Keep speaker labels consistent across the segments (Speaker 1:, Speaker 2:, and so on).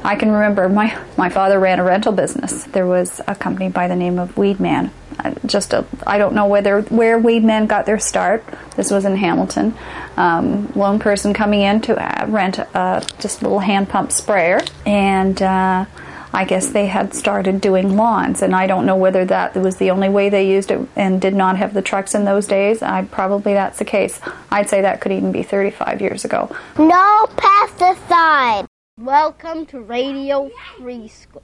Speaker 1: I can remember my father ran a rental business. There was a company by the name of Weedman. I don't know where Weedman got their start. This was in Hamilton. Lone person coming in to rent just a little hand pump sprayer, and I guess they had started doing lawns, and I don't know whether that was the only way they used it and did not have the trucks in those days. Probably that's the case. I'd say that could even be 35 years ago.
Speaker 2: No pesticide. Welcome to Radio Free School.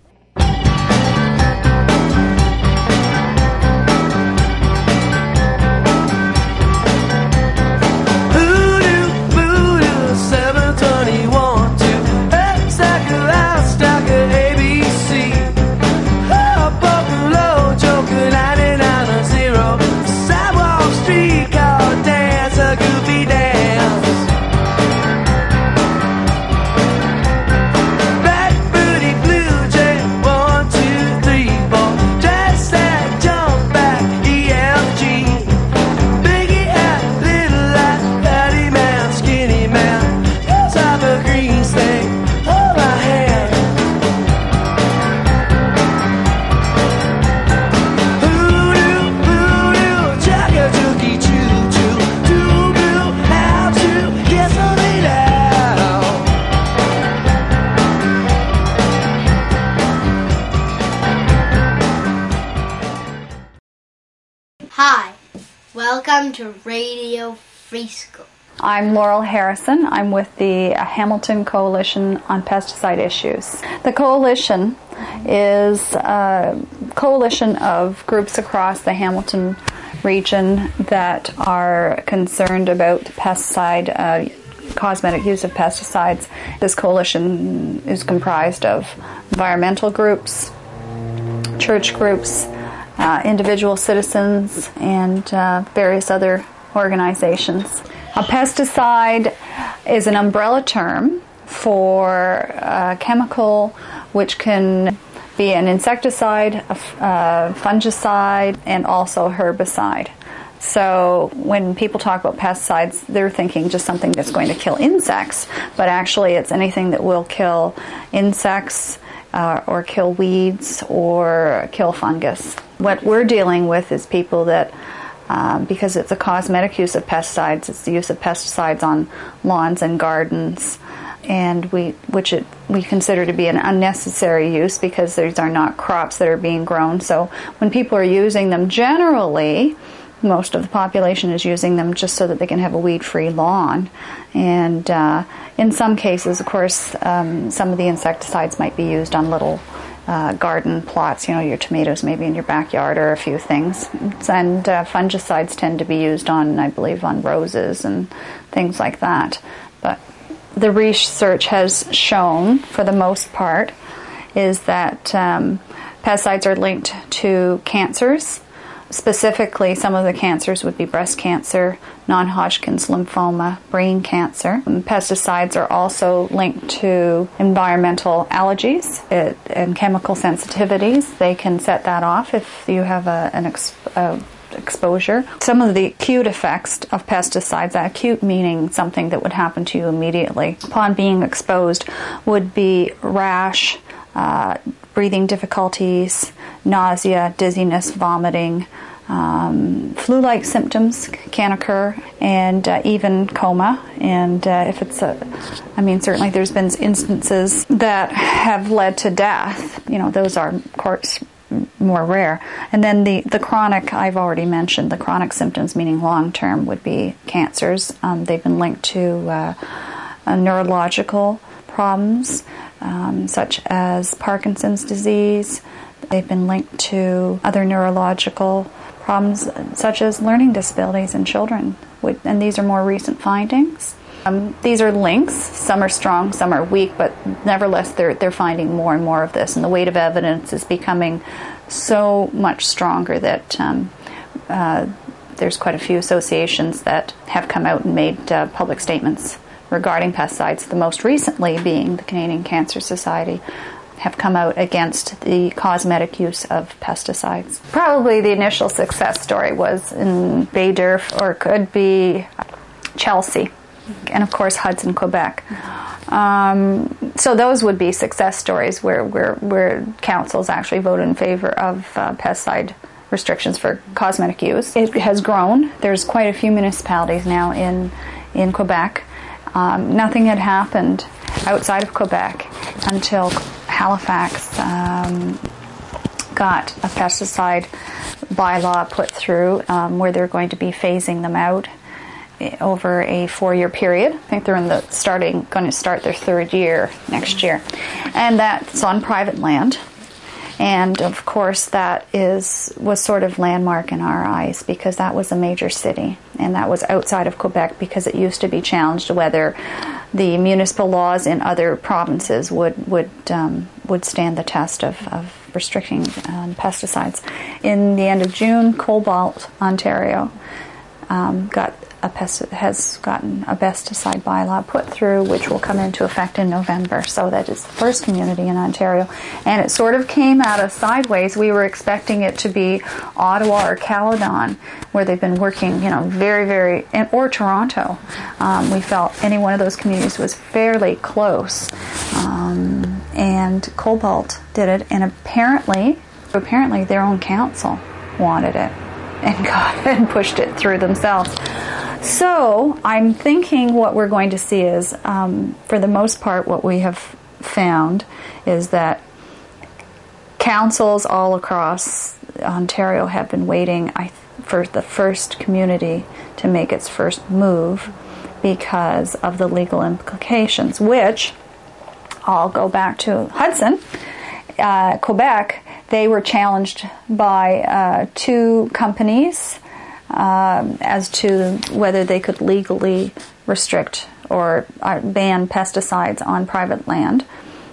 Speaker 2: Hi, welcome to Radio Free School.
Speaker 1: I'm Laurel Harrison. I'm with the Hamilton Coalition on Pesticide Issues. The coalition is a coalition of groups across the Hamilton region that are concerned about pesticide, cosmetic use of pesticides. This coalition is comprised of environmental groups, church groups, individual citizens, and various other organizations. A pesticide is an umbrella term for a chemical which can be an insecticide, a fungicide, and also herbicide. So when people talk about pesticides, they're thinking just something that's going to kill insects, but actually it's anything that will kill insects, or kill weeds, or kill fungus. What we're dealing with is people that, because it's a cosmetic use of pesticides, it's the use of pesticides on lawns and gardens, and we consider to be an unnecessary use because these are not crops that are being grown. So when people are using them, generally, most of the population is using them just so that they can have a weed-free lawn. And in some cases, of course, some of the insecticides might be used on little garden plots, your tomatoes maybe in your backyard, or a few things. And fungicides tend to be used on, I believe, on roses and things like that. But the research has shown, for the most part, is that pesticides are linked to cancers. Specifically, some of the cancers would be breast cancer, non-Hodgkin's lymphoma, brain cancer. Pesticides are also linked to environmental allergies and chemical sensitivities. They can set that off if you have an exposure. Some of the acute effects of pesticides, acute meaning something that would happen to you immediately upon being exposed, would be rash, breathing difficulties, nausea, dizziness, vomiting. Flu-like symptoms can occur, and even coma. And if it's certainly there's been instances that have led to death. Those are, of course, more rare. And then the chronic, I've already mentioned, the chronic symptoms, meaning long-term, would be cancers. They've been linked to neurological problems, such as Parkinson's disease. They've been linked to other neurological problems, such as learning disabilities in children. And these are more recent findings. These are links. Some are strong, some are weak, but nevertheless, they're finding more and more of this. And the weight of evidence is becoming so much stronger that there's quite a few associations that have come out and made public statements regarding pesticides, the most recently being the Canadian Cancer Society, have come out against the cosmetic use of pesticides. Probably the initial success story was in Baie-d'Urf, or could be Chelsea, and of course Hudson, Quebec. So those would be success stories where councils actually voted in favor of pesticide restrictions for cosmetic use. It has grown. There's quite a few municipalities now in Quebec. Nothing had happened outside of Quebec until Halifax got a pesticide bylaw put through where they're going to be phasing them out over a 4-year period. I think they're going to start their 3rd year next year. And that's on private land. And of course that was sort of landmark in our eyes because that was a major city and that was outside of Quebec because it used to be challenged whether the municipal laws in other provinces would stand the test of restricting pesticides. In the end of June, Cobalt, Ontario, has gotten a pesticide bylaw put through, which will come into effect in November. So that is the first community in Ontario, and it sort of came at us sideways. We were expecting it to be Ottawa or Caledon, where they've been working, very, very, or Toronto. We felt any one of those communities was fairly close, and Cobalt did it, and apparently their own council wanted it and pushed it through themselves. So I'm thinking what we're going to see is, for the most part, what we have found is that councils all across Ontario have been waiting for the first community to make its first move because of the legal implications, which I'll go back to Hudson, Quebec. They were challenged by 2 companies as to whether they could legally restrict or ban pesticides on private land.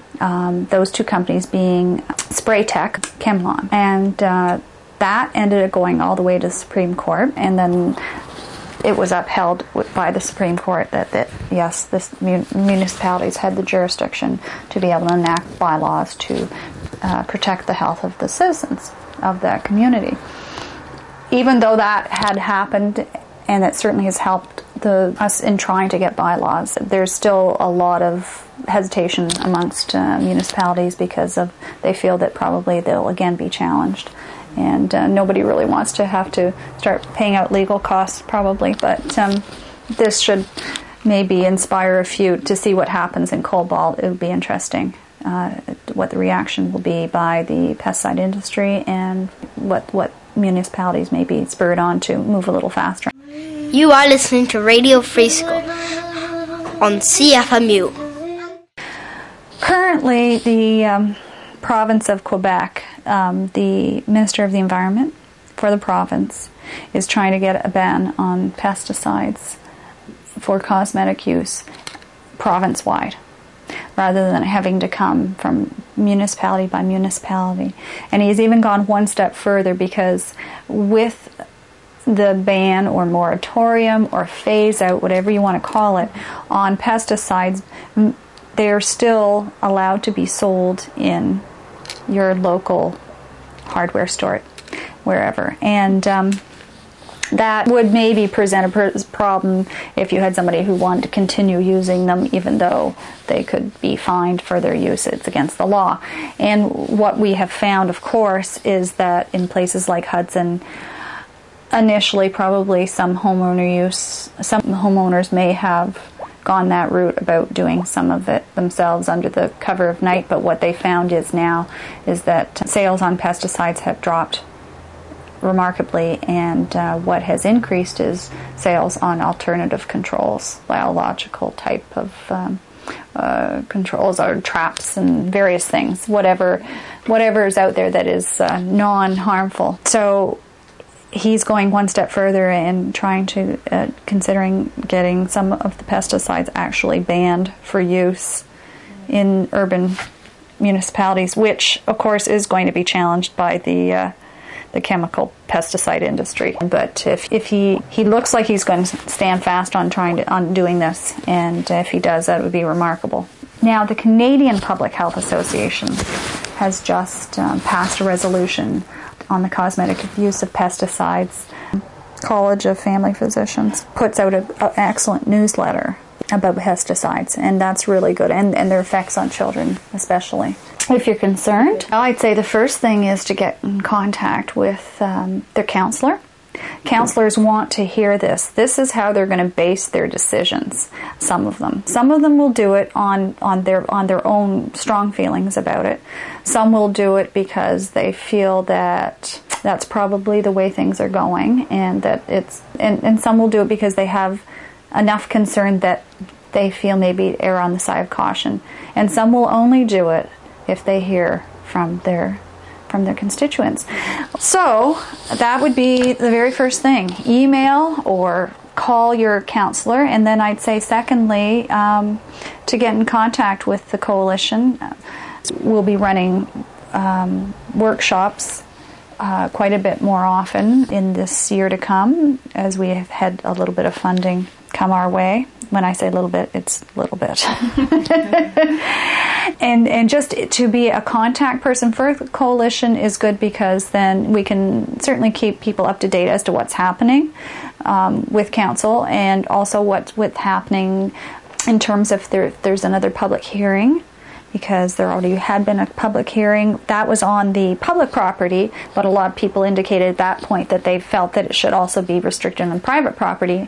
Speaker 1: Those 2 companies being Spraytech, Chemlon. And that ended up going all the way to the Supreme Court, and then it was upheld by the Supreme Court that yes, municipalities had the jurisdiction to be able to enact bylaws to protect the health of the citizens of that community. Even though that had happened, and it certainly has helped us in trying to get bylaws, there's still a lot of hesitation amongst municipalities because they feel that probably they'll again be challenged. And nobody really wants to have to start paying out legal costs, probably. But this should maybe inspire a few to see what happens in Cobalt. It would be interesting what the reaction will be by the pesticide industry and what municipalities may be spurred on to move a little faster.
Speaker 2: You are listening to Radio Free School on CFMU.
Speaker 1: Currently, the province of Quebec, the Minister of the Environment for the province is trying to get a ban on pesticides for cosmetic use province-wide, rather than having to come from municipality by municipality. And he's even gone one step further, because with the ban or moratorium or phase out, whatever you want to call it, on pesticides, they're still allowed to be sold in your local hardware store, wherever. And that would maybe present a problem if you had somebody who wanted to continue using them even though they could be fined for their use. It's against the law. And what we have found, of course, is that in places like Hudson, initially probably some homeowners may have gone that route about doing some of it themselves under the cover of night, but what they found is that sales on pesticides have dropped remarkably, and what has increased is sales on alternative controls, biological type of controls or traps and various things, whatever is out there that is non-harmful. So he's going one step further and trying to considering getting some of the pesticides actually banned for use in urban municipalities, which of course is going to be challenged by the chemical pesticide industry. But if he looks like he's going to stand fast on doing this, and if he does, that would be remarkable. Now, the Canadian Public Health Association has just passed a resolution on the cosmetic use of pesticides. College of Family Physicians puts out an excellent newsletter about pesticides, and that's really good, and their effects on children especially. If you're concerned, I'd say the first thing is to get in contact with their counselor. Counselors want to hear this. This is how they're going to base their decisions. Some of them will do it on their own strong feelings about it. Some will do it because they feel that that's probably the way things are going, and that and some will do it because they have enough concern that they feel maybe err on the side of caution. And some will only do it if they hear from their constituents. So that would be the very first thing. Email or call your counselor. And then I'd say secondly, to get in contact with the coalition. We'll be running workshops quite a bit more often in this year to come, as we have had a little bit of funding come our way. When I say a little bit, it's a little bit. And just to be a contact person for the coalition is good, because then we can certainly keep people up to date as to what's happening with council, and also what's happening in terms of if there's another public hearing, because there already had been a public hearing that was on the public property, but a lot of people indicated at that point that they felt that it should also be restricted on private property.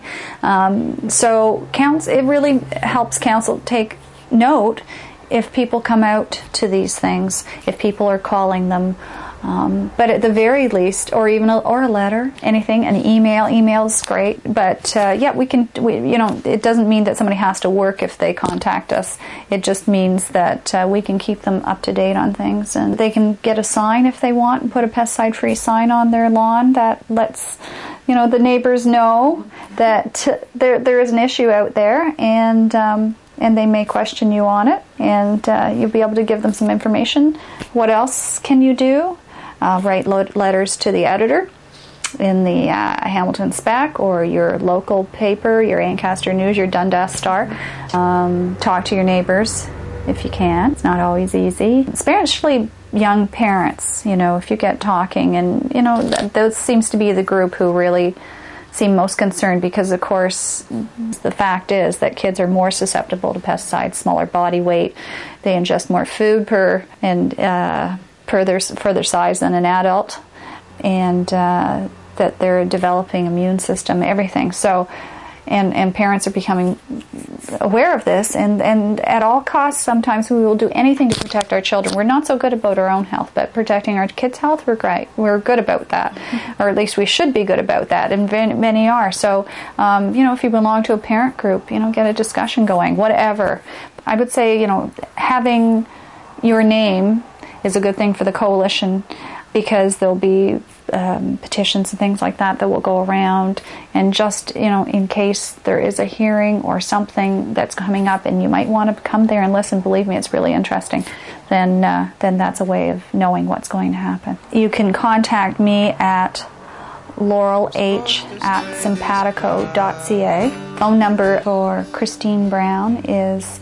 Speaker 1: So it really helps council take note if people come out to these things, if people are calling them. But at the very least, or even a letter, anything, an email. Email's great, but it doesn't mean that somebody has to work if they contact us. It just means that we can keep them up to date on things, and they can get a sign if they want, and put a pesticide-free sign on their lawn that lets the neighbors know that there is an issue out there, and they may question you on it, and you'll be able to give them some information. What else can you do? Write letters to the editor in the Hamilton Spec, or your local paper, your Ancaster News, your Dundas Star. Talk to your neighbors if you can. It's not always easy, especially young parents. If you get talking, and those seems to be the group who really seem most concerned, because of course the fact is that kids are more susceptible to pesticides, smaller body weight, they ingest more food per their size than an adult, and that they're developing immune system, everything. So, and parents are becoming aware of this, and at all costs, sometimes we will do anything to protect our children. We're not so good about our own health, but protecting our kids' health, we're great. We're good about that, or at least we should be good about that, and many are. So, if you belong to a parent group, get a discussion going, whatever. I would say, having your name is a good thing for the coalition, because there'll be petitions and things like that will go around, and just in case there is a hearing or something that's coming up and you might want to come there and listen, believe me, it's really interesting, then that's a way of knowing what's going to happen. You can contact me at laurelh@simpatico.ca. Phone number for Christine Brown is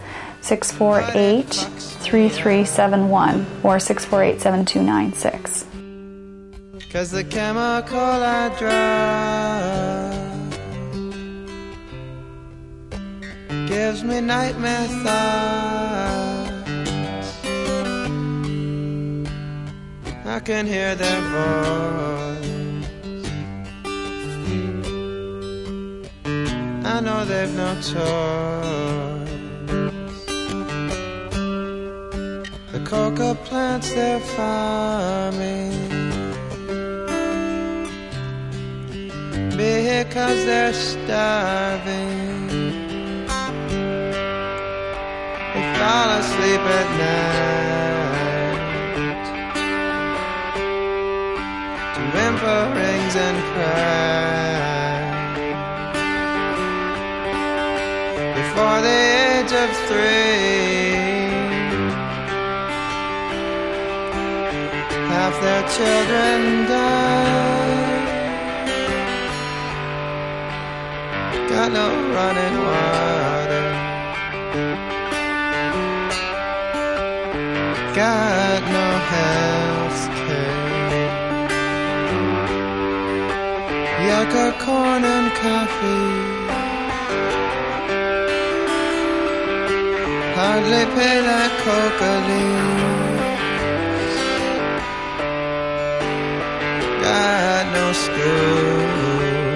Speaker 1: 648-3371 or 648-7296.
Speaker 3: 'Cause the chemical I drop gives me nightmare thoughts. I can hear their voice, I know they've no choice. The coca plants they're farming, because they're starving. They fall asleep at night to whimperings and cry. Before the age of 3, half their children die. Got no running water, got no health care. Yucca, corn and coffee hardly pay like coca leaves. Got no school,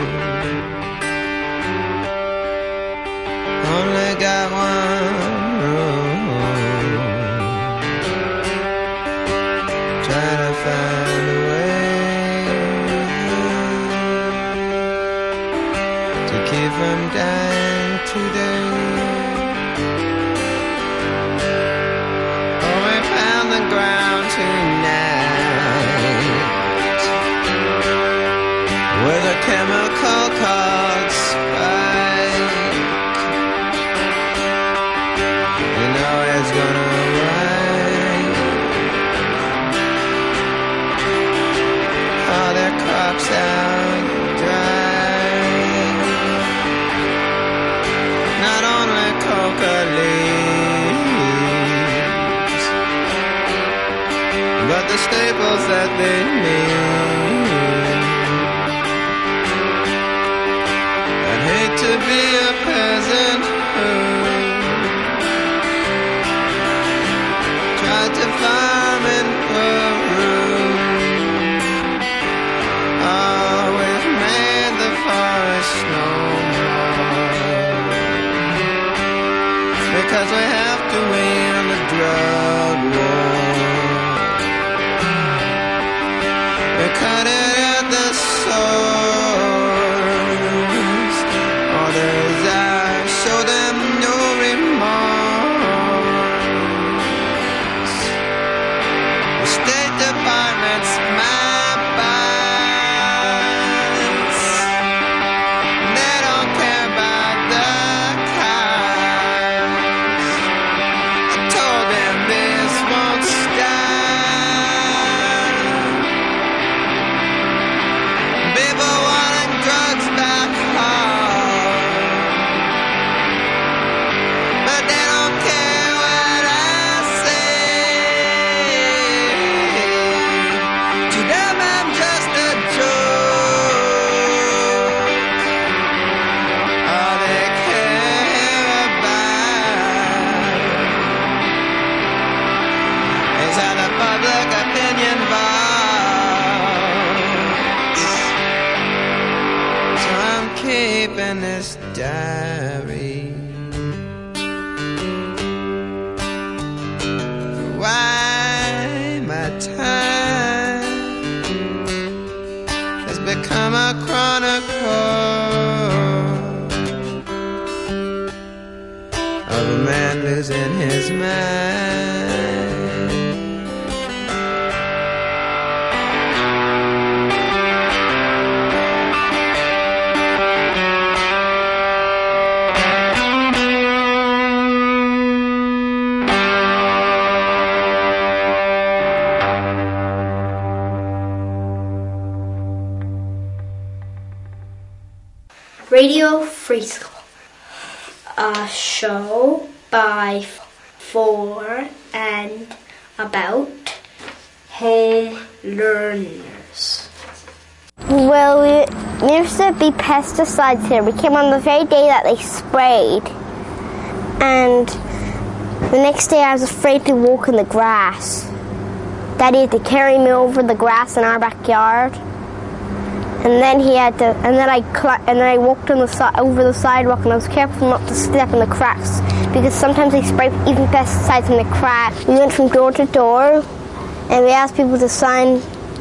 Speaker 3: only got one room. Try to find a way to keep from dying today. Oh, we found the ground tonight with a chemical called spike. You know it's gonna rain. All their crops out dry. Not only coca leaves, but the staples that they need. I'd hate to be a peasant who tried to farm in Peru. Oh, we've made the forest no more, because we have to win the drug war. We cut it at the source. Orders I show them no remorse. The State Department's my boss. They don't care about the cops. I told them this won't stop. People wanting drugs back home, but they don't care what I say. To them I'm just a joke. All they care about is how the public opinion votes. So I'm keeping this diary. Why my time has become a chronicle of a man losing his mind.
Speaker 2: Radio Free School, a show by, for, and about home learners.
Speaker 4: Well, there used to be pesticides here. We came on the very day that they sprayed. And the next day I was afraid to walk in the grass. Daddy had to carry me over the grass in our backyard. And then he had to, and then I walked on over the sidewalk, and I was careful not to step in the cracks, because sometimes they spray even pesticides in the cracks. We went from door to door, and we asked people to sign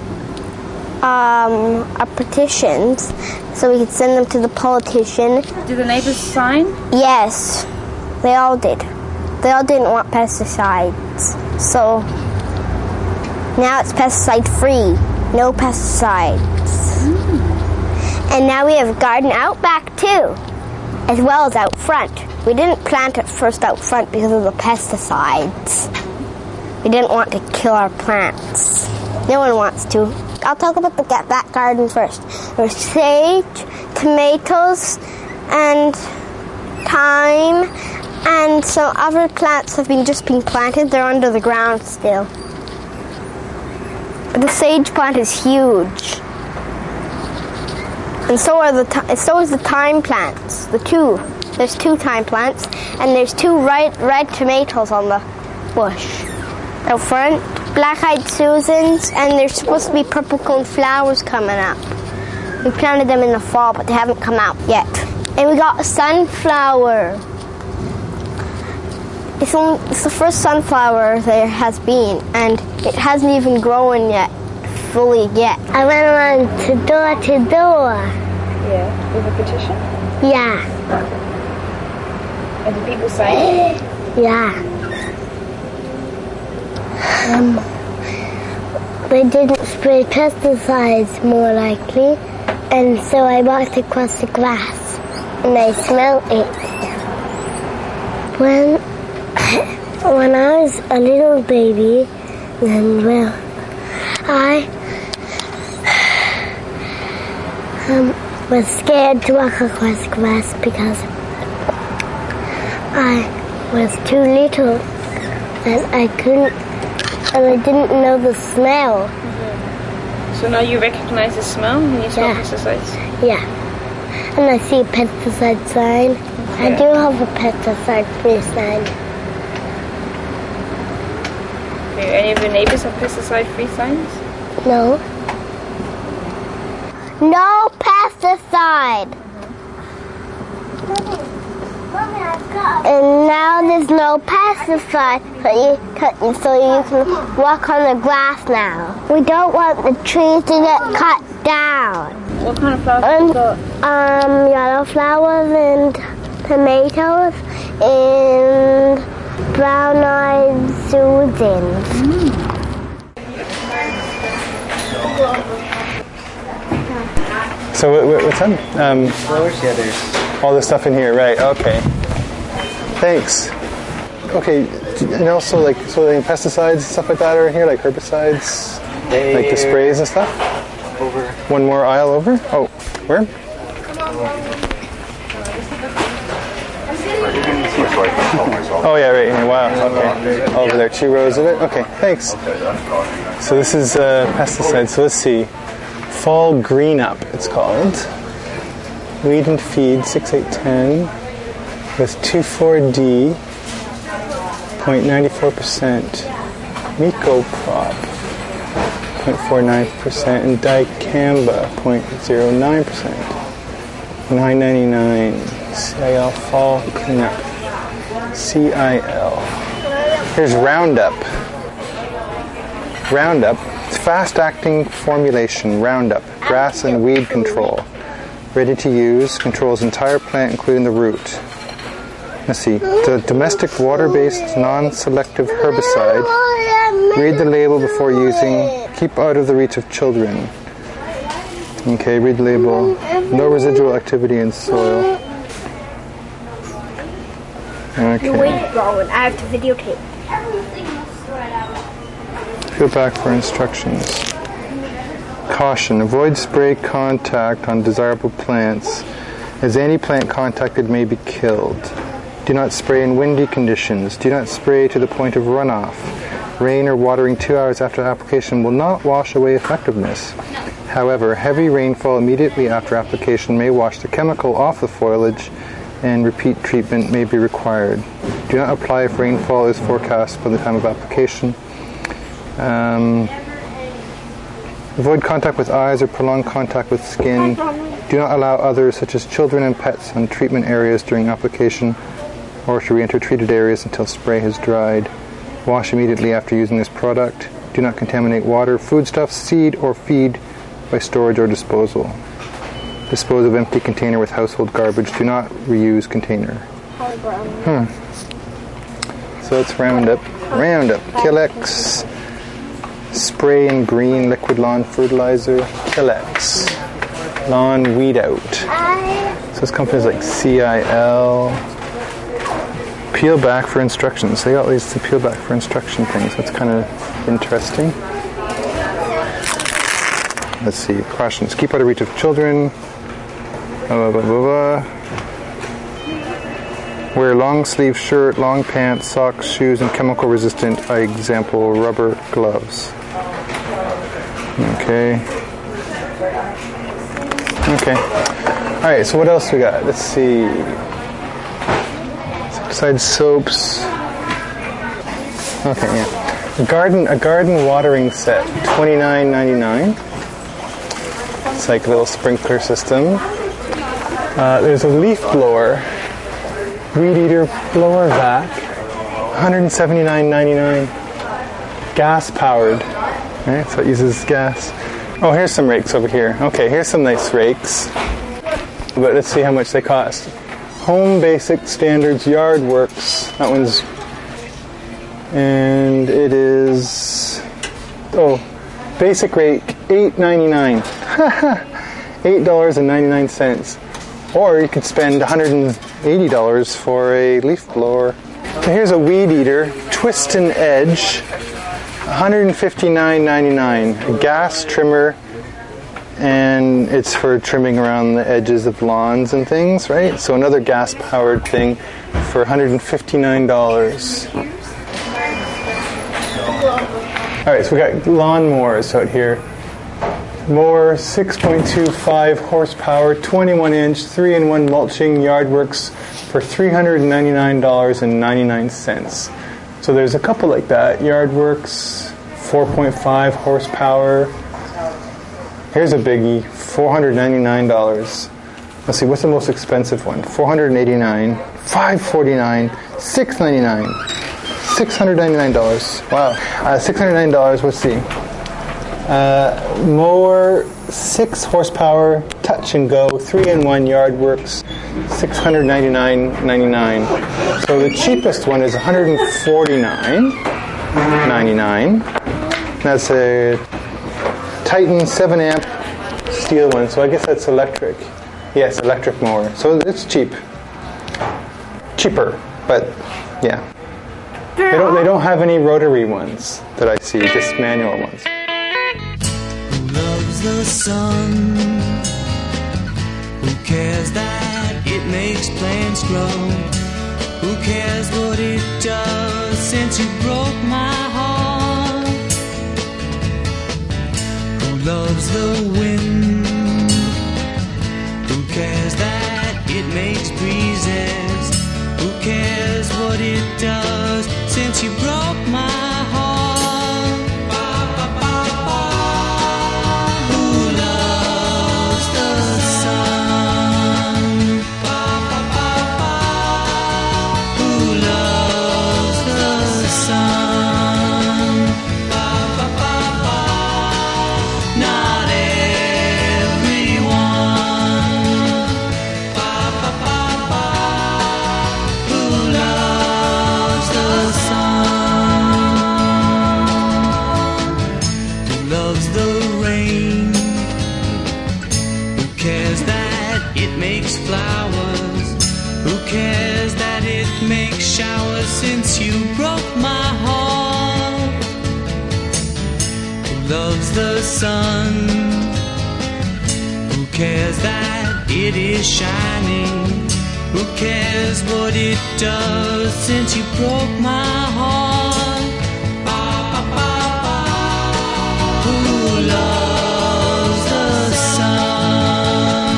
Speaker 4: a petitions so we could send them to the politician.
Speaker 1: Do the neighbors sign?
Speaker 4: Yes, they all did. They all didn't want pesticides. So now it's pesticide free, no pesticides. And now we have a garden out back too, as well as out front. We didn't plant it first out front because of the pesticides. We didn't want to kill our plants. No one wants to. I'll talk about the back garden first. There's sage, tomatoes, and thyme, and some other plants have just been planted. They're under the ground still. The sage plant is huge. And so is the thyme plants, the two. There's 2 thyme plants, and there's 2 red tomatoes on the bush. Out front, black-eyed Susans, and there's supposed to be purple cone flowers coming up. We planted them in the fall, but they haven't come out yet. And we got a sunflower. It's the first sunflower there has been, and it hasn't even grown yet, fully yet.
Speaker 5: I went around to door.
Speaker 6: Yeah, with a petition?
Speaker 5: Yeah.
Speaker 6: And did people sign?
Speaker 5: Yeah. They didn't spray pesticides, more likely, and so I walked across the grass, and I smelled it. When I was a little baby, then, well, I was scared to walk across the grass because I was too little and I didn't know the smell.
Speaker 6: Mm-hmm. So now you recognize the smell when you smell pesticides?
Speaker 5: Yeah. And I see a pesticide sign. Okay. I do have a pesticide-free sign.
Speaker 6: Okay, any of your neighbors have pesticide-free signs?
Speaker 5: No.
Speaker 4: No pesticide. And now there's no pesticide, so you can walk on the grass now. We don't want the trees to get cut down.
Speaker 6: What kind of flowers you got?
Speaker 4: Yellow flowers and tomatoes and brown-eyed Susans.
Speaker 7: So what's that?
Speaker 8: Flowers? Yeah, there's
Speaker 7: all this stuff in here, right? Okay. Thanks. Okay, and also like pesticides and stuff like that are in here, like herbicides, like the sprays and stuff.
Speaker 8: over.
Speaker 7: One more aisle over. Oh, where? Oh yeah, right here. Wow. Okay. Over there, 2 rows of it. Okay, thanks. So this is pesticide. So let's see. Fall Green Up, it's called. Weed and Feed 6810 with 2,4-D, 0.94%, Mycoprop 0.49%, and Dicamba 0.09%. $9.99. CIL Fall Cleanup. CIL. Here's Roundup. Roundup. It's fast-acting formulation. Roundup. Grass and weed control. Ready to use. Controls entire plant, including the root. Let's see. The domestic water-based non-selective herbicide. Read the label before using. Keep out of the reach of children. Okay, read the label. No residual activity in soil. Okay.
Speaker 4: You're waiting, Rowan. I have to videotape.
Speaker 7: Go back for instructions. Caution. Avoid spray contact on desirable plants, as any plant contacted may be killed. Do not spray in windy conditions. Do not spray to the point of runoff. Rain or watering 2 hours after application will not wash away effectiveness. However, heavy rainfall immediately after application may wash the chemical off the foliage, and repeat treatment may be required. Do not apply if rainfall is forecast for the time of application. Avoid contact with eyes or prolonged contact with skin. Do not allow others, such as children and pets, on treatment areas during application, or to re-enter treated areas until spray has dried. Wash immediately after using this product. Do not contaminate water, foodstuffs, seed, or feed by storage or disposal. Dispose of empty container with household garbage. Do not reuse container. So it's Roundup. Roundup. Killex. Spray in green liquid lawn fertilizer. Killex. Lawn weed out. So this company's like CIL. Peel back for instructions. They got these to peel back for instruction things. That's kind of interesting. Let's see. Cautions. Keep out of reach of children. Blah, blah, blah, blah. Wear long sleeve shirt, long pants, socks, shoes, and chemical resistant, example, rubber gloves. Okay. Okay. Alright, so what else we got? Let's see. Besides soaps. Okay, yeah. A garden watering set, $29.99. It's like a little sprinkler system. There's a leaf blower, weed eater blower vac, $179.99. Gas powered. Right, so it uses gas. Oh, here's some rakes over here. Okay, here's some nice rakes. But let's see how much they cost. Home Basic Standards Yard Works. That one's... And it is... Oh, basic rate, $8.99. $8.99. Or you could spend $180 for a leaf blower. So here's a weed eater, Twist and Edge. $159.99. A gas trimmer, and it's for trimming around the edges of lawns and things, right? So another gas-powered thing for $159. All right, so we got lawnmowers out here. Mower, 6.25 horsepower, 21-inch, 3-in-1 mulching Yardworks for $399.99. So there's a couple like that. Yardworks, 4.5 horsepower. Here's a biggie, $499. Let's see, what's the most expensive one? $489, $549, $699. $699. Wow. $699, let's see. Mower, 6 horsepower, touch and go, 3-in-1 Yardworks, $699.99. So the cheapest one is $149.99. That's a Titan 7-amp steel one, so I guess that's electric. Yes, electric mower. So it's cheap. Cheaper, but yeah. They don't have any rotary ones that I see, just manual ones.
Speaker 9: Who loves the sun? Who cares that it makes plants grow? Who cares what it does since you broke my heart? Who loves the wind? Who cares that it makes breezes? Who cares what it does since you broke my heart? Who loves the sun? Who loves the sun? Not everyone. Who loves the sun? Who loves the rain? Who cares that it makes flowers? Who cares that it makes showers since you broke my heart? Who loves the sun? Who cares that it is shining? Who cares what it does since you broke my heart? Who loves the sun?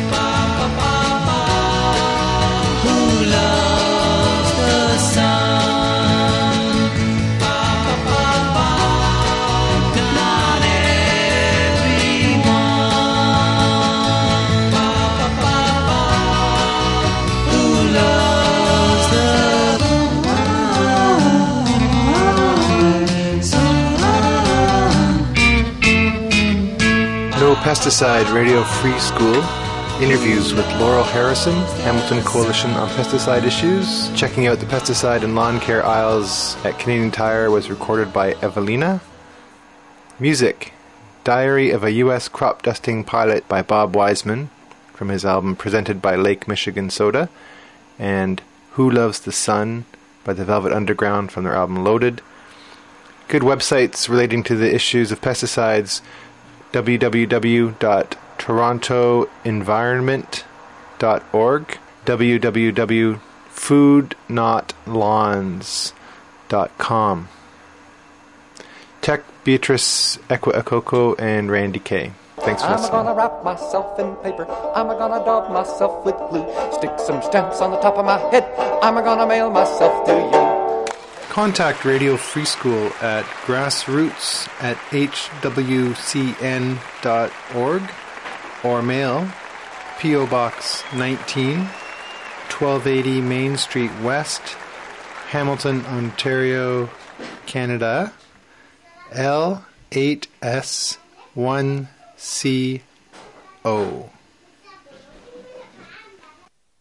Speaker 9: Who loves the sun? Not everyone. Who loves the
Speaker 7: No Pesticide Radio Free School. Interviews with Laurel Harrison, Hamilton Coalition on Pesticide Issues. Checking out the pesticide and lawn care aisles at Canadian Tire was recorded by Evelina. Music. Diary of a U.S. Crop Dusting Pilot by Bob Wiseman from his album Presented by Lake Michigan Soda. And Who Loves the Sun by the Velvet Underground from their album Loaded. Good websites relating to the issues of pesticides: www.torontoenvironment.org, www.foodnotlawns.com. Tech, Beatrice Ekwa Akoko, and Randy Kay. Thanks for
Speaker 10: I'm
Speaker 7: listening.
Speaker 10: gonna wrap myself in paper. I'm gonna daub myself with glue. Stick some stamps on the top of my head. I'm gonna mail myself to you.
Speaker 7: Contact Radio Free School at grassroots@hwcn.org or mail P.O. Box 19, 1280 Main Street West, Hamilton, Ontario, Canada, L8S1CO.